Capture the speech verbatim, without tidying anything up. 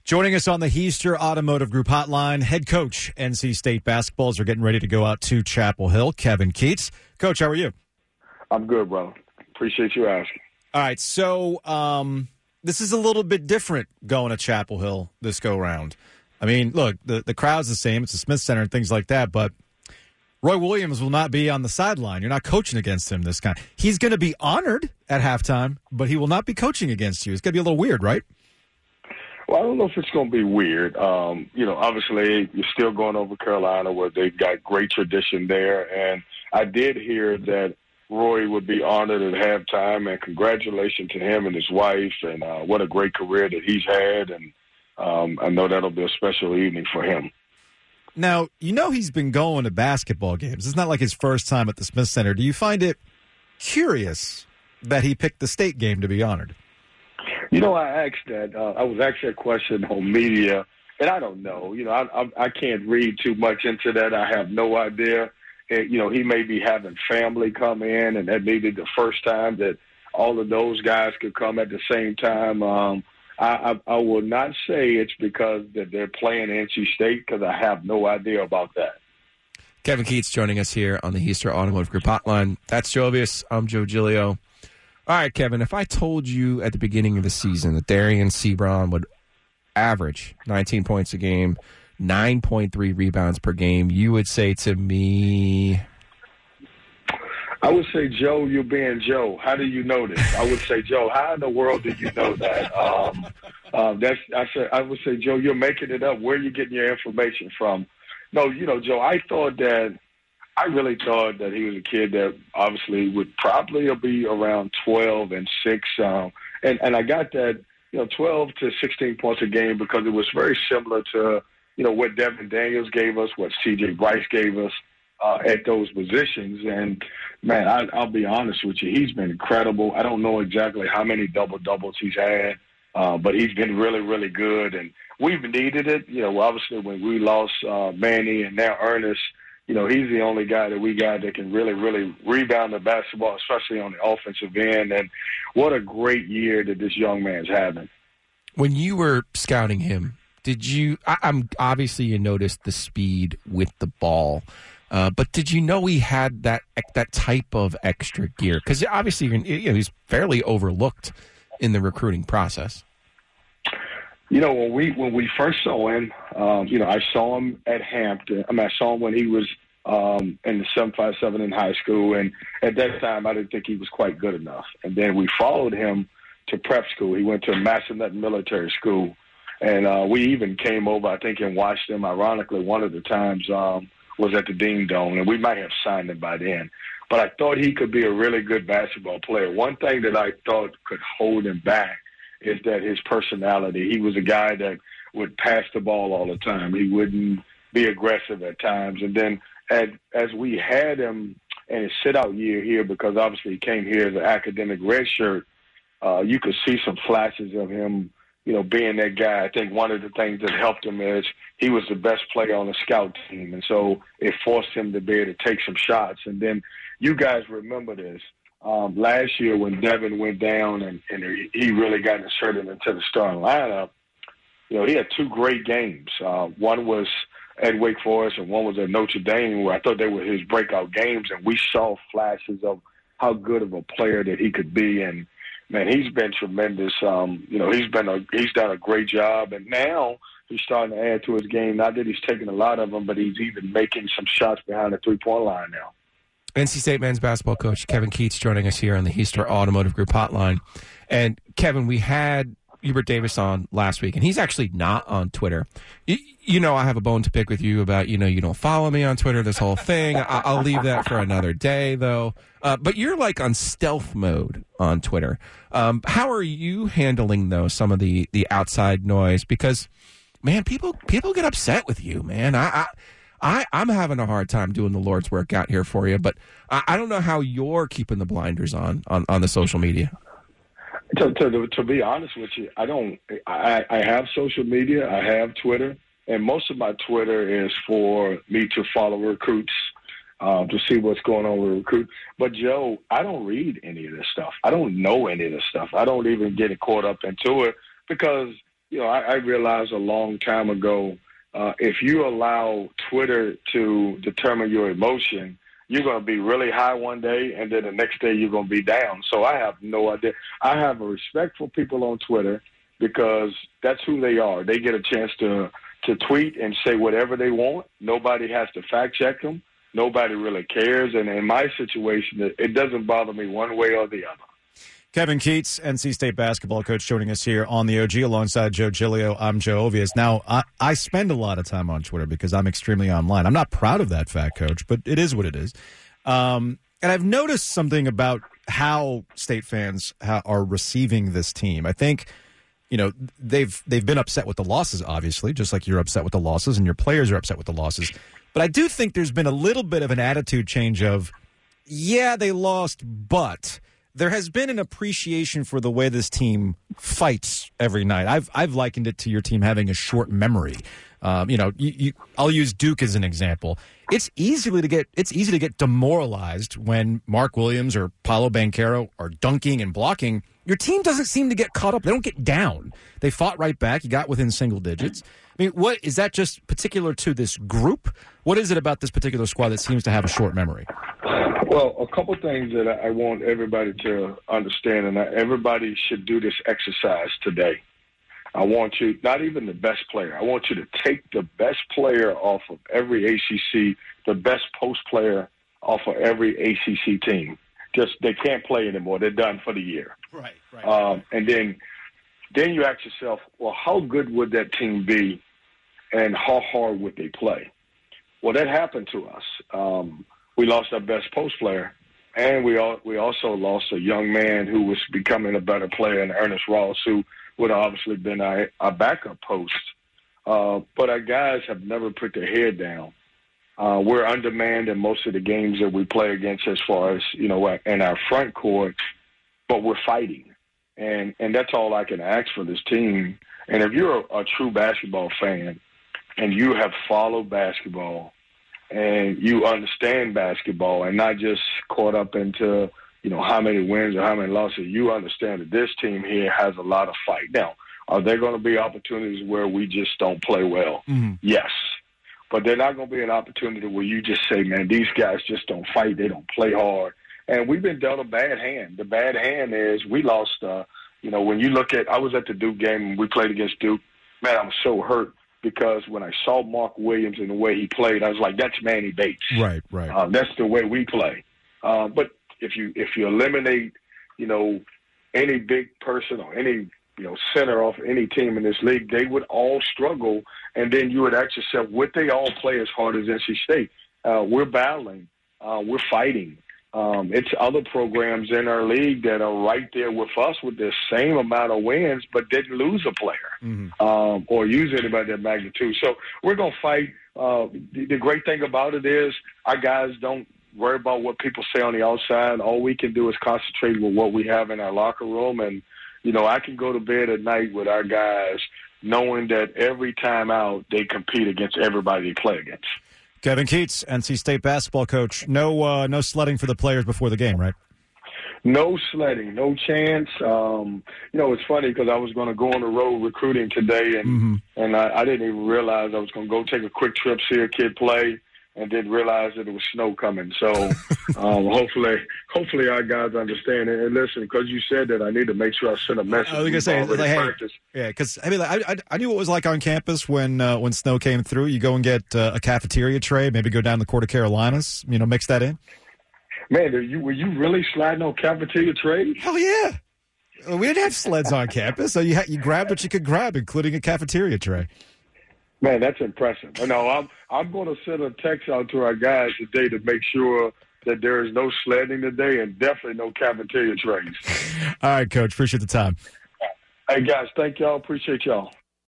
Joining us on the Heister Automotive Group hotline, head coach, N C State basketballs are getting ready to go out to Chapel Hill, Kevin Keatts. Coach, how are you? I'm good, bro. Appreciate you asking. All right, so um, this is a little bit different going to Chapel Hill this go-round. I mean, look, the, the crowd's the same. It's the Smith Center and things like that, but Roy Williams will not be on the sideline. You're not coaching against him this kind. He's going to be honored at halftime, but he will not be coaching against you. It's going to be a little weird, right? Well, I don't know if it's going to be weird. Um, you know, obviously, you're still going over Carolina where they've got great tradition there. And I did hear that Roy would be honored at halftime, and congratulations to him and his wife, and uh, what a great career that he's had. And um, I know that'll be a special evening for him. Now, you know he's been going to basketball games. It's not like his first time at the Smith Center. Do you find it curious that he picked the state game to be honored? You know, I asked that. Uh, I was asked that question on media, and I don't know. You know, I, I, I can't read too much into that. I have no idea. And, you know, he may be having family come in, and that may be the first time that all of those guys could come at the same time. Um, I, I, I will not say it's because that they're playing N C State, because I have no idea about that. Kevin Keatts joining us here on the Heister Automotive Group hotline. That's Jovius. I'm Joe Giglio. All right, Kevin, if I told you at the beginning of the season that Darian Sebron would average nineteen points a game, nine point three rebounds per game, you would say to me... I would say, Joe, you're being Joe. How do you know this? I would say, Joe, how in the world do you know that? Um, uh, that's I, say, I would say, Joe, you're making it up. Where are you getting your information from? No, you know, Joe, I thought that I really thought that he was a kid that obviously would probably be around twelve and six. Um, and, and I got that, you know, twelve to sixteen points a game because it was very similar to, you know, what Devin Daniels gave us, what C J Bryce gave us uh, at those positions. And, man, I, I'll be honest with you, he's been incredible. I don't know exactly how many double-doubles he's had, uh, but he's been really, really good. And we've needed it. You know, obviously when we lost uh, Manny and now Ernest, you know, he's the only guy that we got that can really, really rebound the basketball, especially on the offensive end. And what a great year that this young man's having. When you were scouting him, did you I, I'm obviously you noticed the speed with the ball, uh, but did you know he had that that type of extra gear? Because obviously you know, he's fairly overlooked in the recruiting process. You know, when we when we first saw him, um, you know, I saw him at Hampton. I mean, I saw him when he was um, in the seven five seven in high school, and at that time, I didn't think he was quite good enough. And then we followed him to prep school. He went to Massanutten Military School, and uh, we even came over, I think, and watched him. Ironically, one of the times um, was at the Dean Dome, and we might have signed him by then. But I thought he could be a really good basketball player. One thing that I thought could hold him back is that his personality. He was a guy that would pass the ball all the time. He wouldn't be aggressive at times. And then as, as we had him in his sit-out year here, because obviously he came here as an academic redshirt, uh, you could see some flashes of him, you know, being that guy. I think one of the things that helped him is he was the best player on the scout team. And so it forced him to be able to take some shots. And then you guys remember this. Um, last year when Devin went down and, and he really got inserted into the starting lineup, you know, he had two great games. Uh, one was at Wake Forest and one was at Notre Dame, where I thought they were his breakout games, and we saw flashes of how good of a player that he could be. And, man, he's been tremendous. Um, you know, he's been a, he's done a great job, and now he's starting to add to his game. Not that he's taking a lot of them, but he's even making some shots behind the three-point line now. N C State men's basketball coach Kevin Keatts joining us here on the Heister Automotive Group hotline. And, Kevin, we had Hubert Davis on last week, and he's actually not on Twitter. You, you know I have a bone to pick with you about, you know, you don't follow me on Twitter, this whole thing. I, I'll leave that for another day, though. Uh, but you're, like, on stealth mode on Twitter. Um, how are you handling, though, some of the, the outside noise? Because, man, people people get upset with you, man. I... I I, I'm having a hard time doing the Lord's work out here for you, but I, I don't know how you're keeping the blinders on, on, on the social media. To, to, to be honest with you, I don't. I, I have social media. I have Twitter, and most of my Twitter is for me to follow recruits, um, to see what's going on with recruits. But, Joe, I don't read any of this stuff. I don't know any of this stuff. I don't even get caught up into it because you know, I, I realized a long time ago, uh, if you allow Twitter to determine your emotion, you're going to be really high one day, and then the next day you're going to be down. So I have no idea. I have a respect for people on Twitter because that's who they are. They get a chance to, to tweet and say whatever they want. Nobody has to fact check them. Nobody really cares. And in my situation, it, it doesn't bother me one way or the other. Kevin Keatts, N C State basketball coach, joining us here on the O G alongside Joe Giglio. I'm Joe Ovies. Now, I, I spend a lot of time on Twitter because I'm extremely online. I'm not proud of that fact, Coach, but it is what it is. Um, and I've noticed something about how State fans ha- are receiving this team. I think, you know, they've they've been upset with the losses, obviously, just like you're upset with the losses and your players are upset with the losses. But I do think there's been a little bit of an attitude change of, yeah, they lost, but there has been an appreciation for the way this team fights every night. I've I've likened it to your team having a short memory. Um, you know, you, you, I'll use Duke as an example. It's easily to get it's easy to get demoralized when Mark Williams or Paolo Banchero are dunking and blocking. Your team doesn't seem to get caught up. They don't get down. They fought right back. You got within single digits. I mean, what is that just particular to this group? What is it about this particular squad that seems to have a short memory? Well, a couple things that I want everybody to understand, and everybody should do this exercise today. I want you, not even the best player, I want you to take the best player off of every A C C, the best post player off of every A C C team. Just they can't play anymore. They're done for the year. Right, right. Um, and then, then you ask yourself, well, how good would that team be, and how hard would they play? Well, that happened to us. Um, we lost our best post player, and we all, we also lost a young man who was becoming a better player in Ernest Ross, who would have obviously been our, our backup post. Uh, but our guys have never put their head down. Uh, we're undermanned in most of the games that we play against as far as, you know, in our front court, but we're fighting. And and that's all I can ask for this team. And if you're a, a true basketball fan and you have followed basketball and you understand basketball and not just caught up into, you know, how many wins or how many losses, you understand that this team here has a lot of fight. Now, are there going to be opportunities where we just don't play well? Mm-hmm. Yes. But they're not going to be an opportunity where you just say, man, these guys just don't fight. They don't play hard. And we've been dealt a bad hand. The bad hand is we lost, uh, you know, when you look at – I was at the Duke game and we played against Duke. Man, I was so hurt because when I saw Mark Williams and the way he played, I was like, that's Manny Bates. Right, right. Uh, that's the way we play. Uh, but if you if you eliminate, you know, any big person or any – you know, center off any team in this league, they would all struggle. And then you would ask yourself, would they all play as hard as N C State? Uh, we're battling. Uh, we're fighting. Um, it's other programs in our league that are right there with us with the same amount of wins, but didn't lose a player mm-hmm. um, or use anybody of that magnitude. So we're going to fight. Uh, the, the great thing about it is our guys don't worry about what people say on the outside. All we can do is concentrate with what we have in our locker room. And, you know, I can go to bed at night with our guys knowing that every time out they compete against everybody they play against. Kevin Keatts, N C State basketball coach. No uh, no sledding for the players before the game, right? No sledding, no chance. Um, you know, it's funny because I was going to go on the road recruiting today, and mm-hmm. and I, I didn't even realize I was going to go take a quick trip, see a kid play, and didn't realize that it was snow coming. So um, hopefully hopefully our guys understand it. And listen, because you said that, I need to make sure I send a message. I was going to say, like, hey, yeah, because I mean, like, I, I knew what it was like on campus when uh, when snow came through. You go and get uh, a cafeteria tray, maybe go down the Court of Carolinas, you know, mix that in. Man, are you, were you really sliding on cafeteria trays? Hell yeah. We didn't have sleds on campus, so you had, you grabbed what you could grab, including a cafeteria tray. Man, that's impressive. No, I'm I'm going to send a text out to our guys today to make sure that there is no sledding today and definitely no cafeteria trays. All right, Coach. Appreciate the time. Hey, guys, thank y'all. Appreciate y'all.